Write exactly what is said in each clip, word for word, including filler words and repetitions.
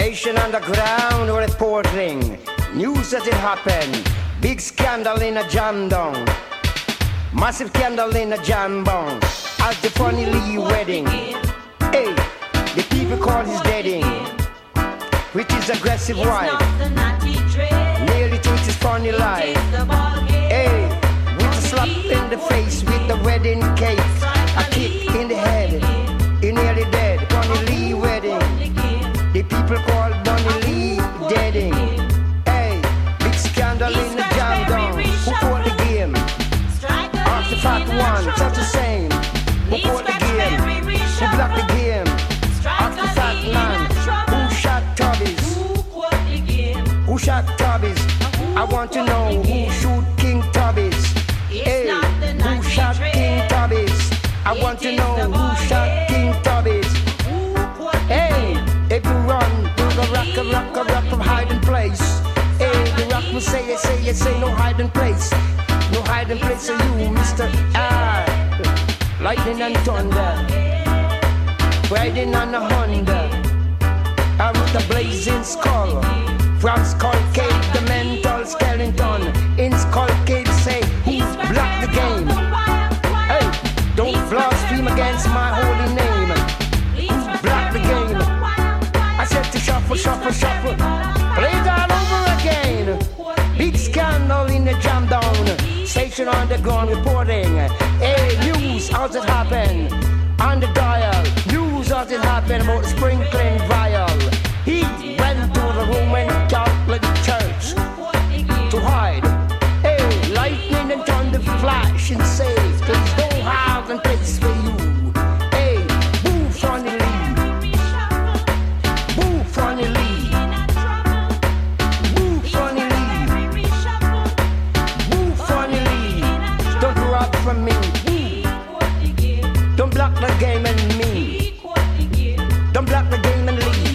Station Underground reporting. News as it happened. Big scandal in a jam down. Massive scandal in a jam bong. At the Funny Lee wedding. Hey, the people call his wedding. With his aggressive wife. Nearly takes his funny life. Hey, with a slap in the face with the wedding cake. A kick in the head. He nearly dead. Funny Lee wedding. The people call Bunny Lee deading. Hey, big scandal in the jam down. Who called the game? Ask the fat one, just the same. Who called the game? Who blocked the game? Ask the fat man. Who shot Tubbies? Who shot Tubbies? I want to know who shoot King Tubbies. Hey, who shot King Tubbies? I want to know who shot King Tubbies. Hey, if you run, do the rock a rock a rock from hiding place. Hey, the rock will say it, say it, say no hiding place. No hiding place for you, Mister Ah. Lightning and thunder. Riding on a Honda. I with a blazing skull. From Skull Cave, the mental skeleton. In Skull Cave say, who blocked the game? Hey, don't blaspheme against my holy name. Who blocked the game? I said to shuffle, shuffle, shuffle. Play it all over again. Big scandal in the jam down. Station Underground reporting. Hey, news, how's it happen? On the dial. News, how's it happen about sprinkling vial. He went to the Roman Catholic Church to hide. Hey, lightning and thunder flash and say, there's no hiding place for you. Hey, boo Funny Lee. Boo Funny Lee. Boo Funny Lee. Boo Funny Lee. Don't rob from me. Don't block the game and me. Don't block the game and leave.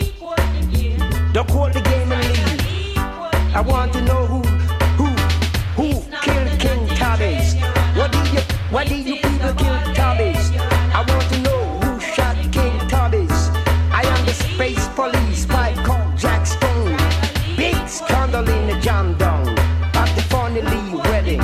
Don't quote the game and leave. I want to know who, who, who killed King Tubbies. What did you, what did you people kill Tubbies? I want to know who shot King Tubbies. I am the space police, Spike called Jack Stone. Big scandal in the jam down at the Funny Lee wedding.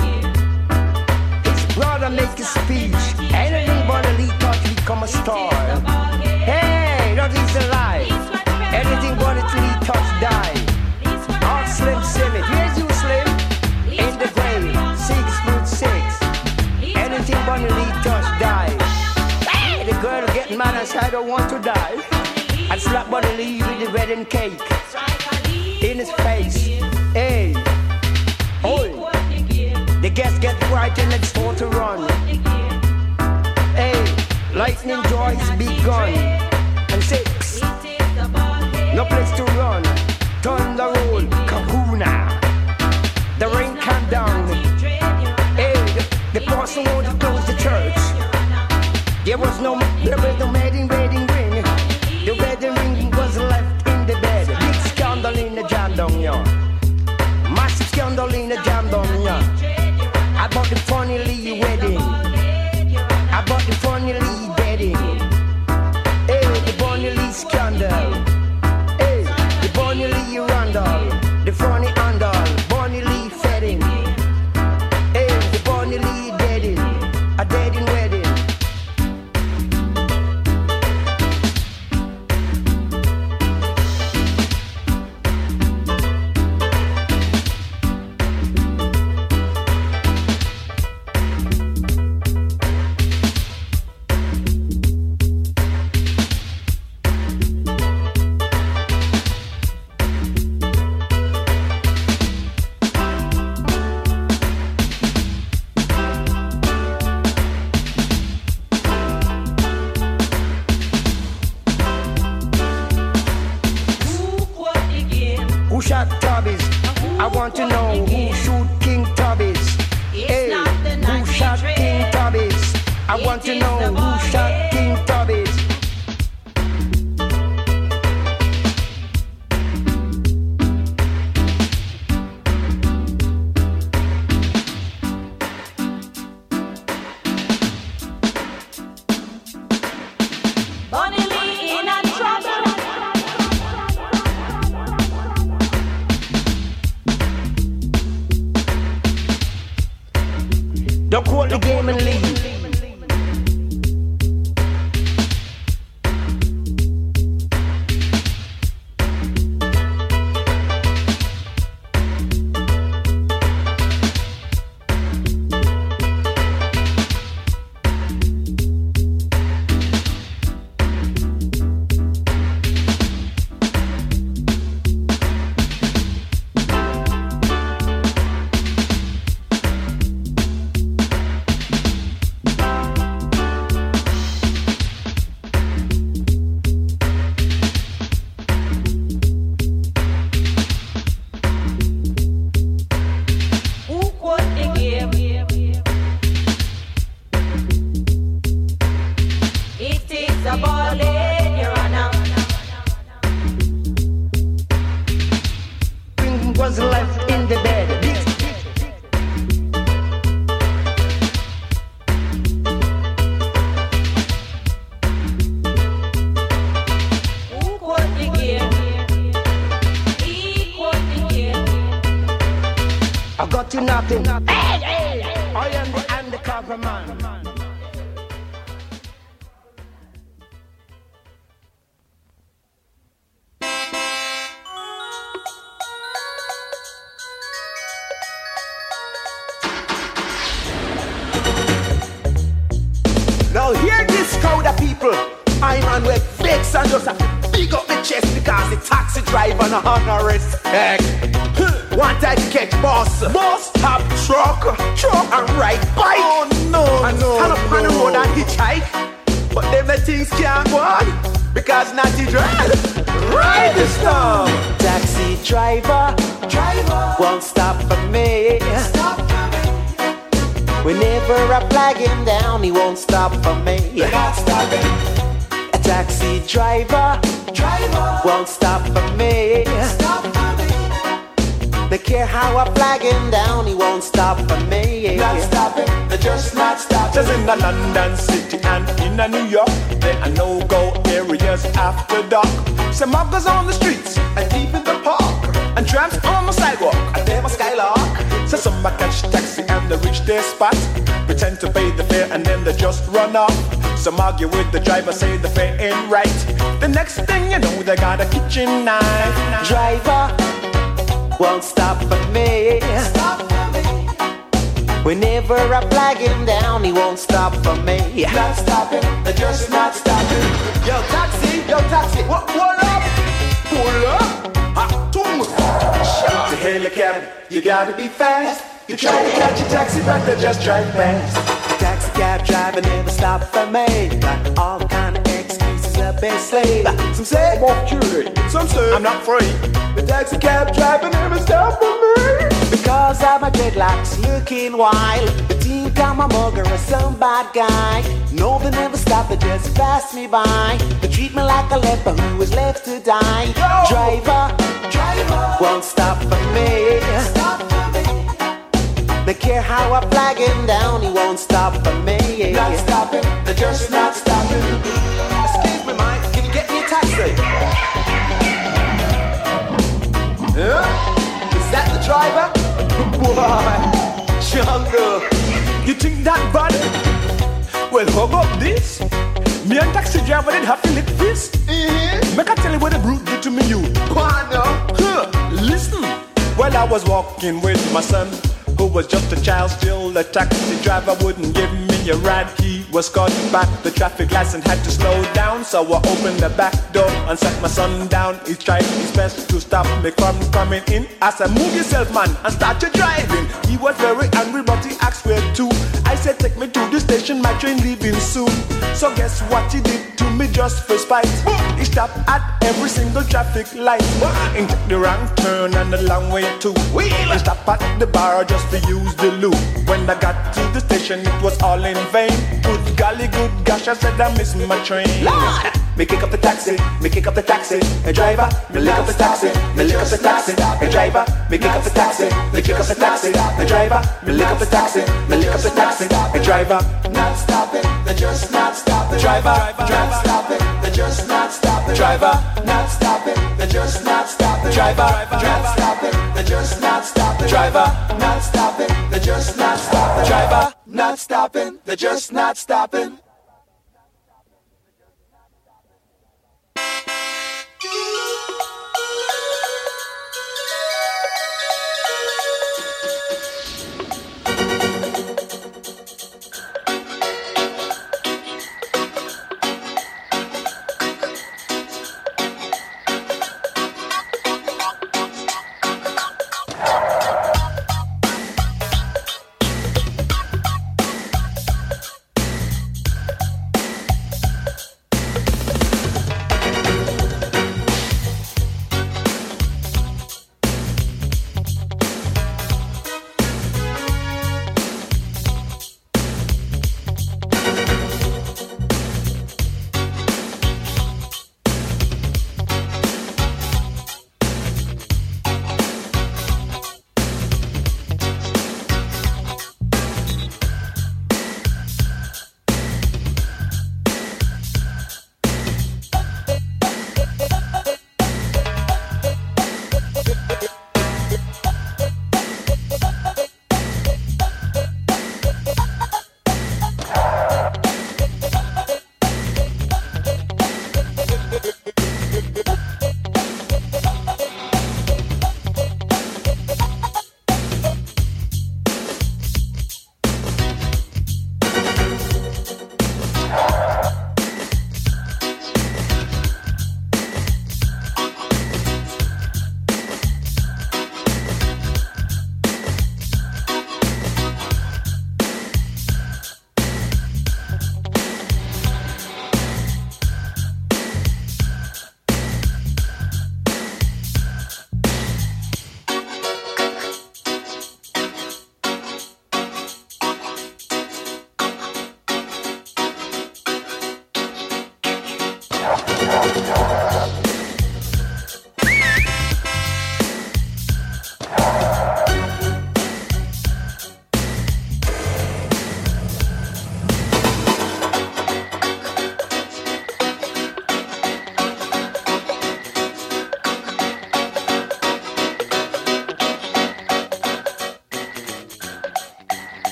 His brother make a speech. Anything but a Lee thought he become a star. Hey, that is a lie. Anything but a Lee touch die. All Slim Simmy. Here's you, Slim. In the grave, six foot six. Anything but a Lee touch die. Hey, the girl getting mad and say I don't want to die. I slap Bunny Lee with the wedding cake in his face. Hey, oh, the guests get frightened and start to run. Hey, lightning joy has begun. And say, psst, no place to run. Thunder roll, kahuna. The rain come down. Hey, the, the pastor wanted to close the church. There was no, there was no wedding, wedding ring. The wedding ring was left in the bed. Big scandal in the jam down, yeah. Massive scandal in the jam down, yeah. About the Funny Lee wedding. About the Funny Lee wedding. Hey, the Bunny Lee scandal. Hey, the Bunny Lee Randall. The Funny Andal. Bunny Lee fedding. Hey, the Bunny Lee deading. A deading wedding. Bunny Lee in a trouble. Don't quote the game and leave. Now hear this crowd of people. I'm on with fix and just a big up the chest because the taxi driver no honor respect. One time to catch boss, boss top truck, truck and ride bike. Oh no, I know. Stand up on the road and hitchhike, but them the things can't go on because not the drive. Ride the storm. Taxi driver, driver won't stop for me. Stop for me. Whenever I flag him down, he won't stop for me. Not stopping. A taxi driver, driver won't stop for me. Stop for me. They care how I flag him down, he won't stop for me. Not stopping. They're just not stopping. Just in the London City and in the New York, there are no-go areas after dark. Some muggers on the streets and deep in the park, and tramps on the sidewalk and them a skylark. So some a catch taxi and they reach their spot, pretend to pay the fare and then they just run off. Some argue with the driver, say the fare ain't right. The next thing you know, they got a kitchen knife. Driver won't stop for me. Stop for me. Whenever I flag him down, he won't stop for me. Not stopping, they're just not stopping. Yo taxi, yo taxi, what, what up? Pull up, ha, tum. Shut the helicopter, you gotta be fast. You try to catch a taxi, but they just drive fast. Taxi cab driver never stop for me. Got all kind of excuses up his sleeve. Some say I'm off duty, some say I'm not free. The taxi cab driver never stop for me. Because of my dreadlocks looking wild, the team got my mugger or some bad guy. No, they never stop, they just pass me by. They treat me like a leper who was left to die. Yo! Driver, driver won't stop for me. Stop for me. They care how I flag him down, he won't stop for me. Not stopping, they're just not stopping. Excuse me, Mike, can you get me a taxi? Yeah? Is that the driver? Boy, jungle. You think that bad? Well, hug up this. Me and taxi driver did have to lick fist. Mm-hmm. Make I tell you what the brute did to me, you. Why no? Huh. Listen. Well, I was walking with my son, who was just a child still. The taxi driver wouldn't give me a ride. He was caught back the traffic lights and had to slow down. So I opened the back door and sat my son down. He tried his best to stop me from coming in. I said, move yourself, man, and start your driving. He was very angry, but he asked where to. I said, take me to the station, my train leaving soon. So guess what he did to me just for spite? He stopped at every single traffic light and took the wrong turn and the long way too. He stopped at the bar just to use the loop. When I got to the station, it was all in vain. Good golly, good gosh, I said I missed my train. Lord! Me kick up the taxi, me kick up the taxi. Hey driver, me lick up the taxi, me lick up the taxi. Hey driver, me kick up the taxi, me kick up the taxi. Hey driver, me lick up the taxi, me lick up the taxi. Hey driver, not stopping, they just not stopping. Driver, not stopping, they just not stopping. Driver, not stopping, they just not stopping. Driver, not stopping, they just not stopping. Driver, not stopping, they just not stopping. Driver. not stopping, they're just not stopping.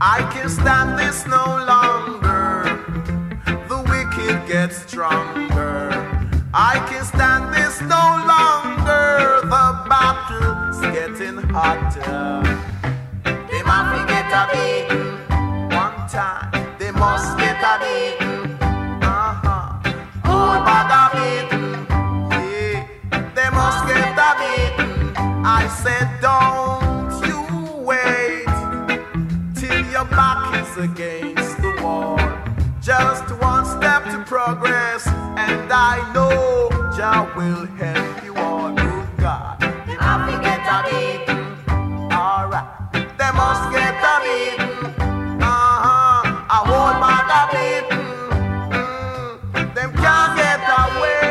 I can't stand this no longer. The wicked get stronger. I can't stand this no longer. The battle's getting hotter. They must get a beating one time. They must get a beating. Uh-huh. Oh, bag a beating. Yeah. They must get a beating. I said, don't you wait till your back is against the wall. Just one step to progress, and I know Jah will help you all. Oh God, they have to get a beating. All right, they must get a beating. Uh-huh, I hold back a beating. Mm, them can't get away.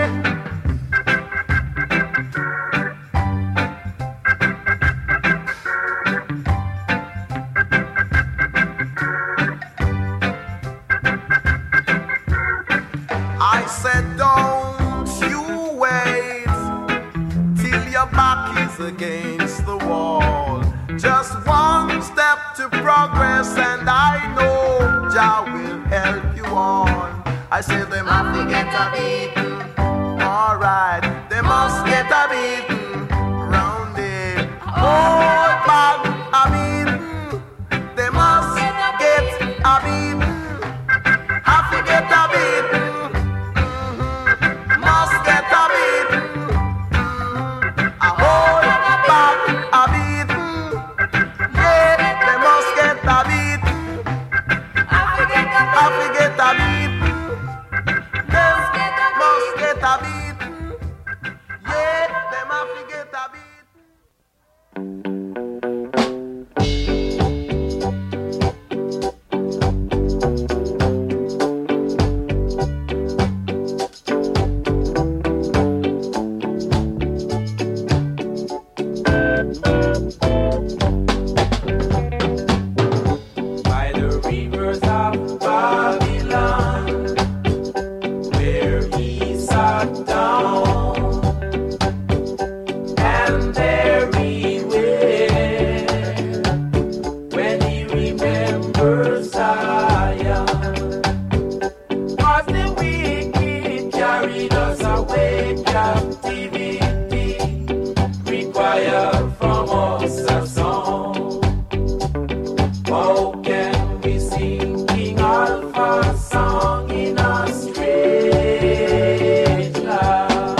I said, don't you wait till your back is against the wall. Just one step to progress, and I know Jah will help you on. I said, they must get a beating. All right, they must get a beating. Round it, oh, back a beating. They must get a beating. Have to get a beating. Must get a beating. A whole back a beating. Yeah, they must get a beating. I forget a beating. They must get a beating. Yeah, they must get a beating. By the rivers of Babylon, where he sat down, and there he wept when he remembered Zion. 'Cause the wicked carried us away captivity, required from us a song. How can we sing King Alpha's song in a strange land?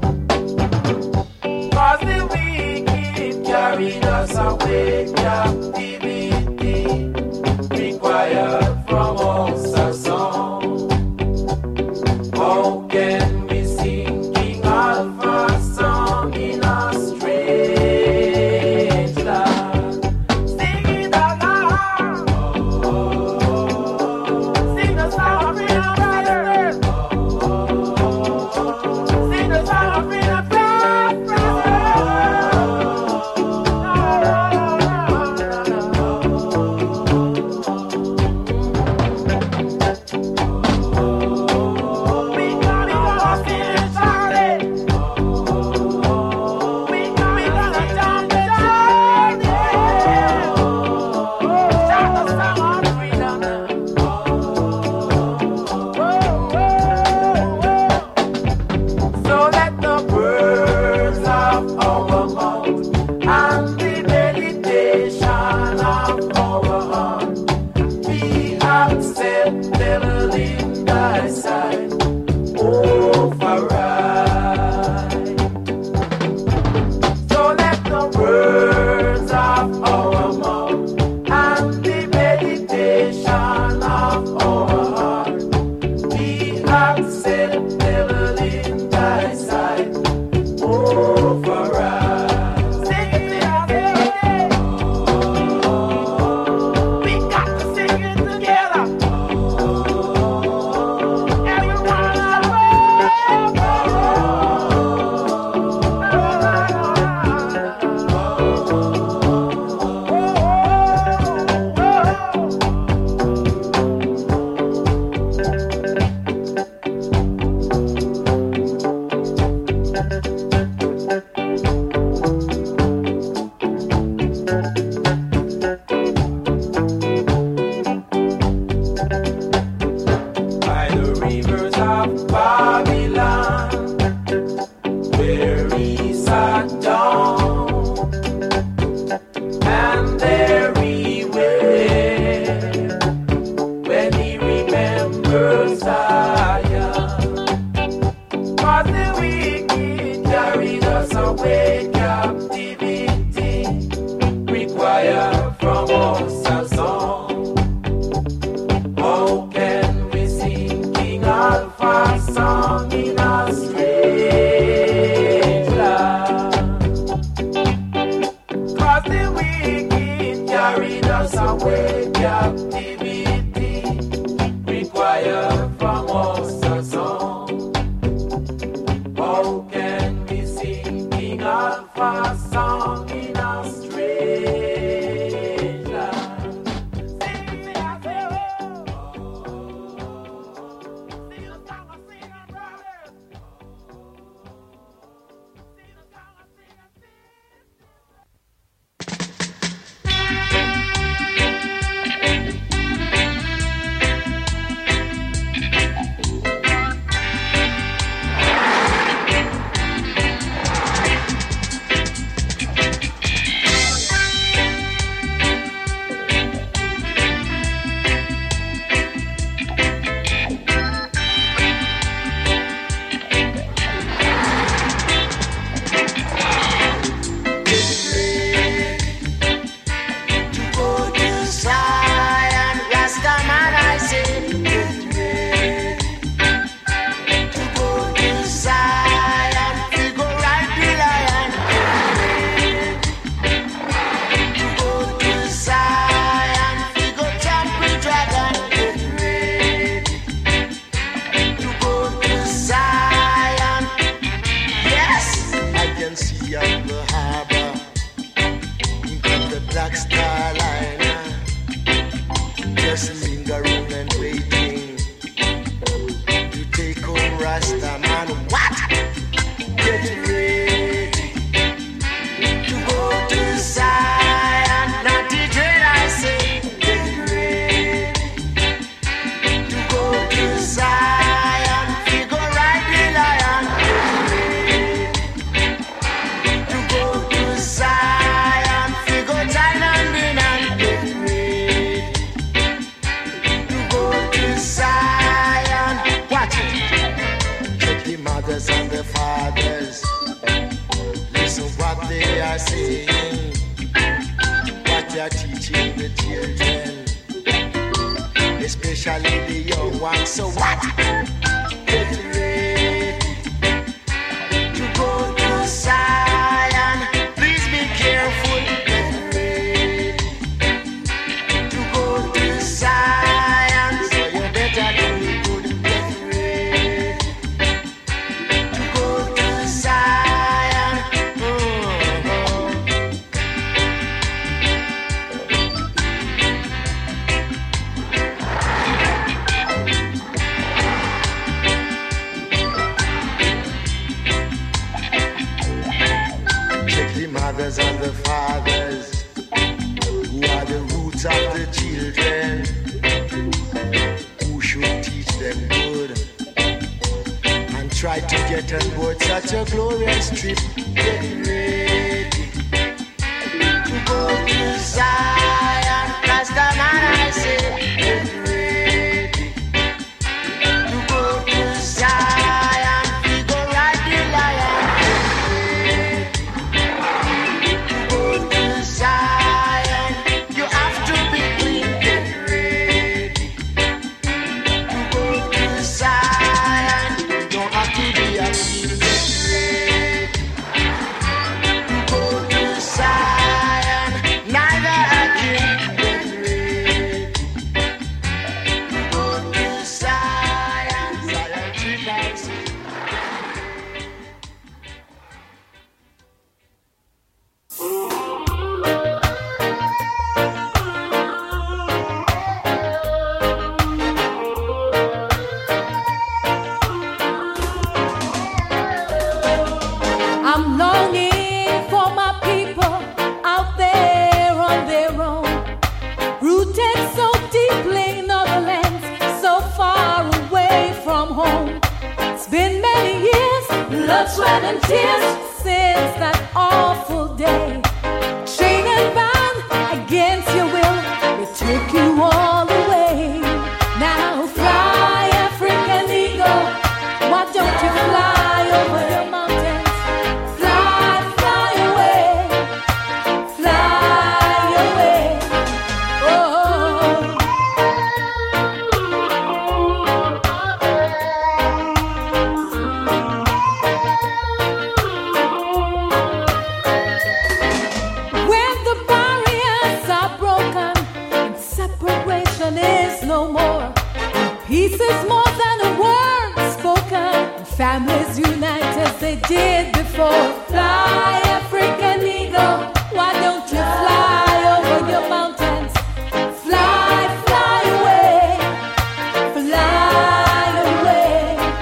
'Cause the wicked carried us away captivity, required from us a song. How can we sing King Alpha's song in a strange land? Sing it aloud. Sing the song of freedom, brothers. Sing the song of freedom, brothers. escape captivity, require from us a song. How can we sing King Alpha's song in a strange land? Sing me a farewell. Sing a song of singing brothers. Sing a song of singing separation is no more. Peace is more than a word spoken. Families unite as they did before. Fly, African eagle, why don't you fly over your mountains? Fly, fly away, fly away,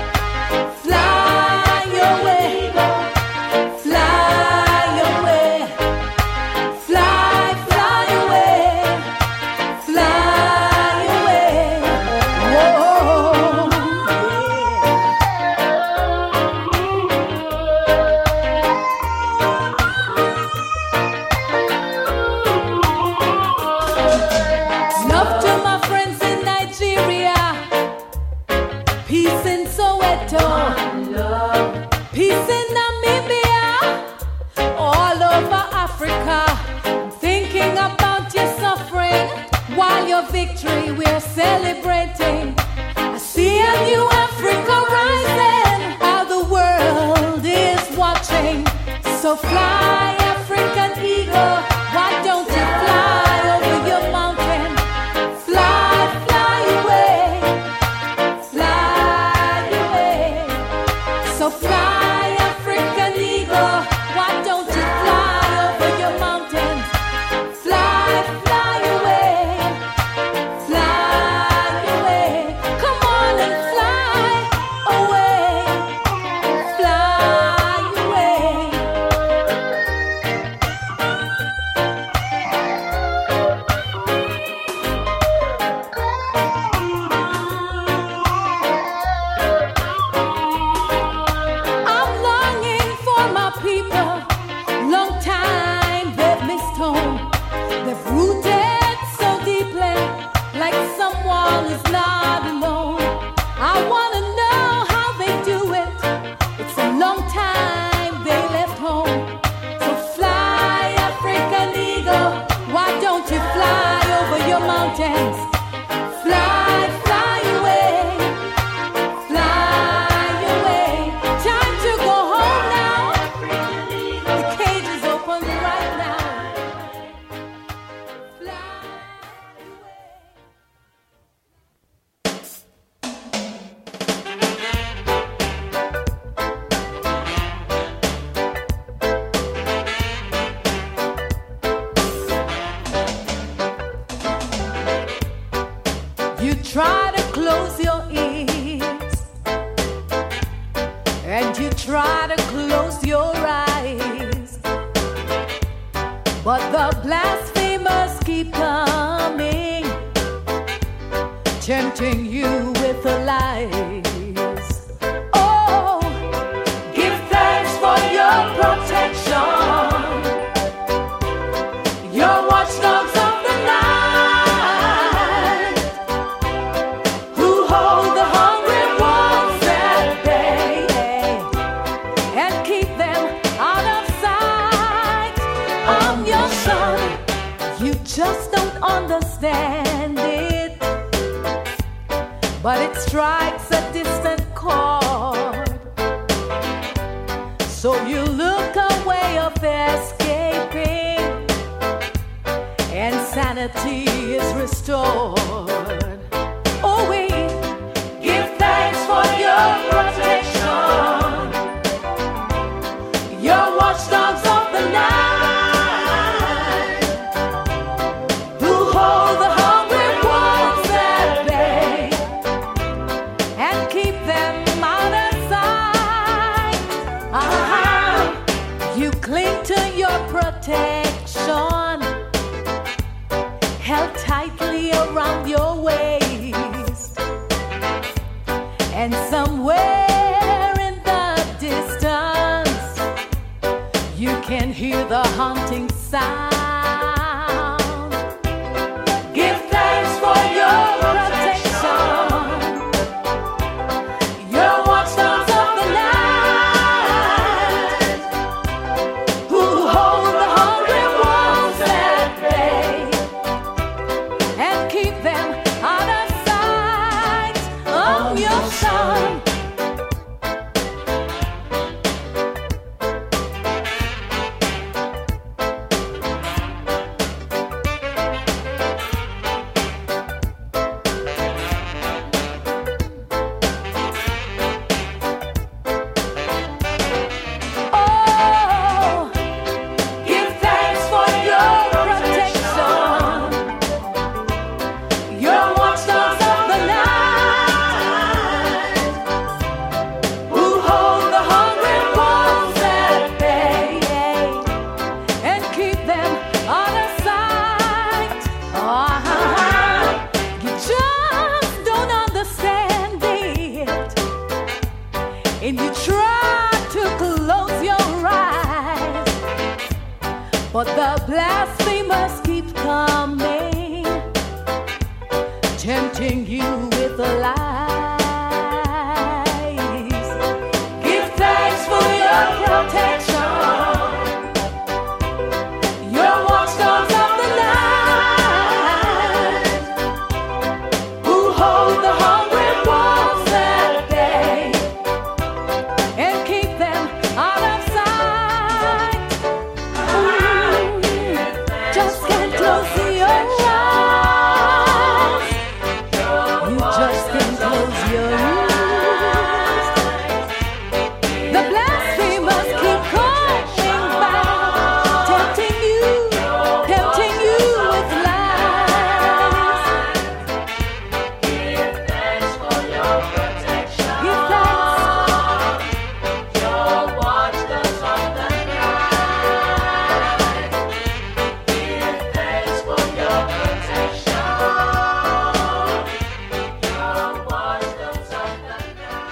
fly away, fly away, fly, fly away, fly away. Whoa, love to my friends in Nigeria, peace in Soweto, peace in Namibia, all over Africa. I'm thinking about your suffering while your victory we're celebrating. I see a new Africa rising, how the world is watching. So fly, African eagle, why don't you fly over your mountain? Fly, fly away, fly away. So fly, African eagle, why don't you fly over your mountains? Fly, fly away, fly away. Come on and fly away, fly away. I'm longing for my people. Long time they've missed home. They've rooted so deeply, like someone is not alone. I wanna know how they do it. It's a long time they left home. So fly, African eagle, why don't you fly over your mountains? Fly, fly away, fly away. Time to go home now. The cage is open right now. Fly away. You try to close your ears and you try to close your eyes, but the blasphemers keep coming, tempting you with the lies. Oh, give thanks for your protection, your watchdogs of the night, who hold the hungry wolves at bay and keep them out of sight. I'm your son, you just don't understand it, but it strikes a distant chord. So you look a way of escaping, and sanity is restored. Oh, we give thanks for your protection, your watchdogs of the night, who hold the hungry wolves at bay and keep them out of sight. Uh-huh. You cling to your protection, held tightly around your waist, and somewhere in the distance you can hear the haunting sound. Give thanks for your protection, your watchdogs of the night, who hold the hungry wolves at bay and keep them blasphemers keep coming, tempting you with the lies. Give thanks for your protection, your watchdogs of the night, who hold the hungry wolves at bay and keep them out of sight. Ooh, just can't close your eyes. You just can't close your eyes. The blasphemers keep coming back, tempting you, tempting you with lies. Give thanks for your protection. Give thanks. Your watchdogs of the night. Give thanks for your protection. Your watchdogs of the night.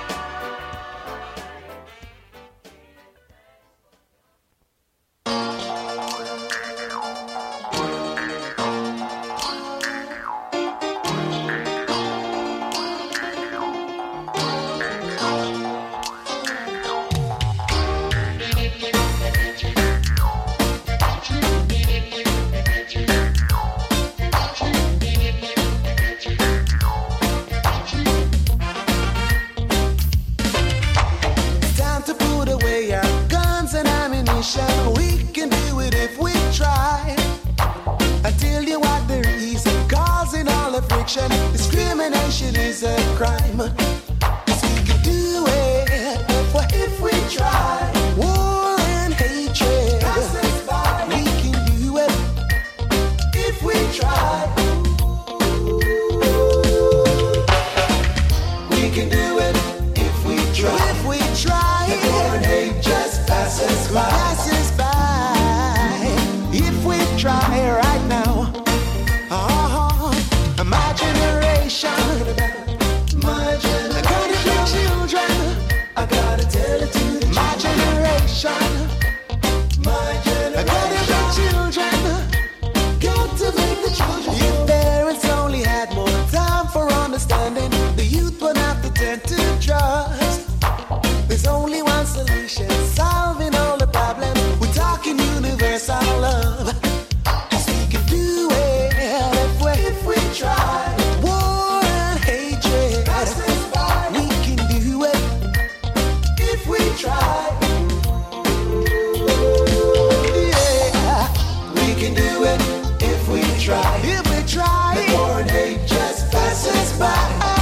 Time to put away our guns and ammunition. We can do it if we try. I tell you what, the reason causing all the friction. Discrimination is a crime. 'Cause we can do it if we, if we try. War and hatred. We can do it if we try. We can do it if we try. If we try. The war and hate just passes by. Passes by. If we try right now. Uh-huh. My generation. My generation. I gotta be children. I gotta tell it to the my generation. My generation. I gotta be children. Got to make the children. If parents only had more time for understanding, the youth would have to turn to drugs. There's only one solution, solving all the problems. We're talking universal love. 'Cause we can do it if we, if we try. War and hatred. We can do it if we try. Yeah, we can do it if we try. If we try. The war and hate just passes by.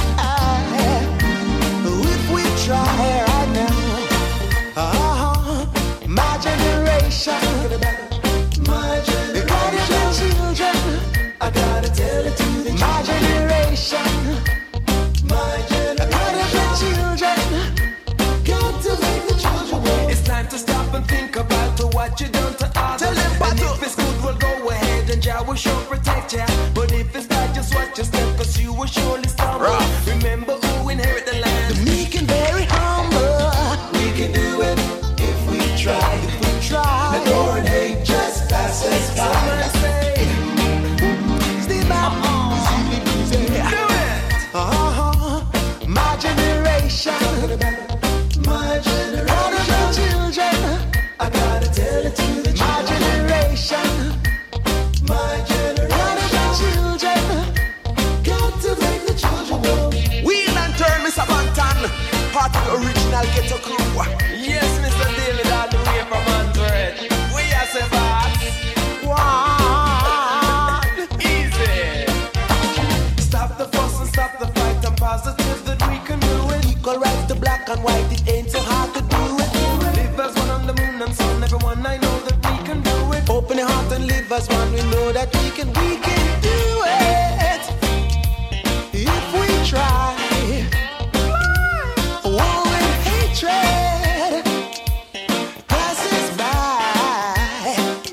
If we try right now. Uh-huh. My generation. My generation. Children. I gotta tell it to the my generation. My generation. I gotta children. Got to make the children know. It's time to stop and think about what you done to others. Tell them And about if it's good, we'll go ahead and Jah will sure protect ya. But if it's bad, just watch your step, 'cause you will surely stumble. Remember who inherit the land. meek and very humble. We can do it if we try. If we try. The war and hate just passes by. Someone say, Stay back. do it. Uh-huh. My generation. My generation. Children. I gotta tell it to the my generation. My generation. Children. Got to make the children know. Wheel and turn, Mister Banton. Part of the original ghetto crew. Yes, Mister Daily, all the way from Android. We are say boss. One. Easy. Stop the fuss and stop the fight. I'm positive that we can do it. Equal rights to black and white. It ain't so hard to do it. Live as one on the moon and sun. Everyone, I know that we can do it. Open your heart and live as one. We know that we can, we can do it. If we try. War and hatred passes by.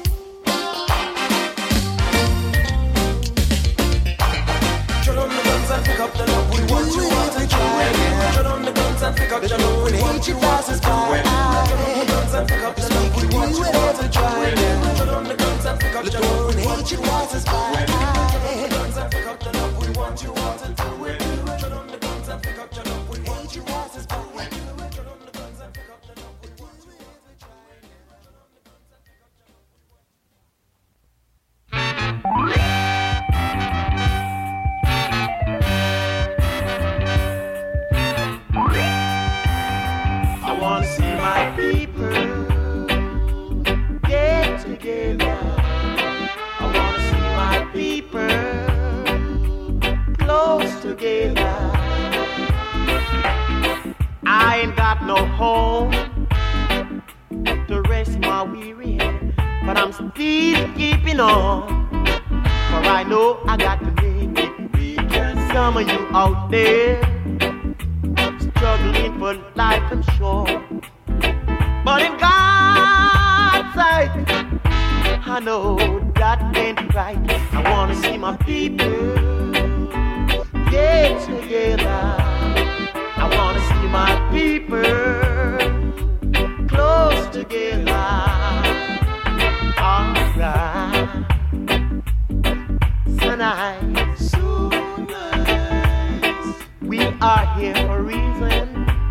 Shut on the guns and pick up the love. We want you all to try. Shut on the guns and pick up the love. We want you all to try. Shut on the guns and pick up the love. We want you all to try. Shut on the guns and pick up The door and hatred was as by. We want you all to do it. Turn on the guns and pick up your love. We want you all to do it. Turn on the guns and pick up your love. We want you all to try it. I want to see my people get together. I want to see my people close together. I ain't got no home to rest my weary head, but I'm still keeping on. For I know I got to make it big. Some of you out there struggling for life, I'm sure. But in God's sight, I know that ain't right. I wanna see my people get together. I wanna see my people close together. Alright. So nice, so nice. We are here for a reason,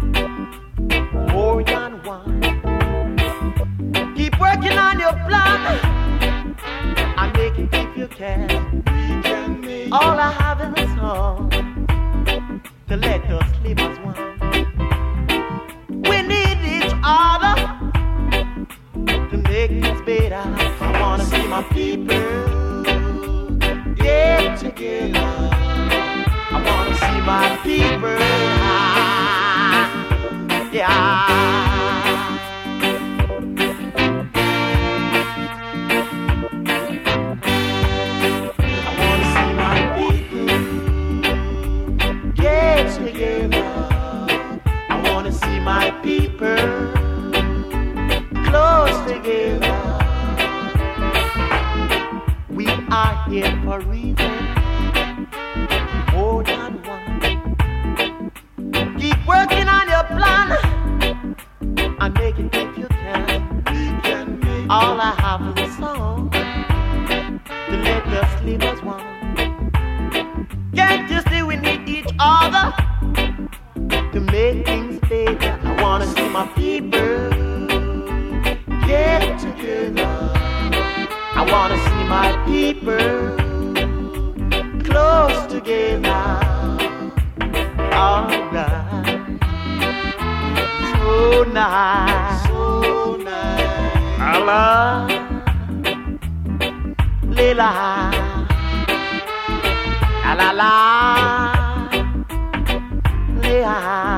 more than one. Keep working on your plan and make it if you can. We can make all I have in the song to let us live as one. We need each other to make this better. I wanna see my people get together. I wanna see my people, yeah. I wanna see my people get together. I wanna see my people close together. We are here for a reason, more than one. Keep working on your plan and make it if you can. We can make all I have is a song to let us live as one. Can't you see we need each other to make things better? I wanna see my people get together. I wanna see my people close together. Alright. So nice, so nice. Allah, Lila, la la la, Lila.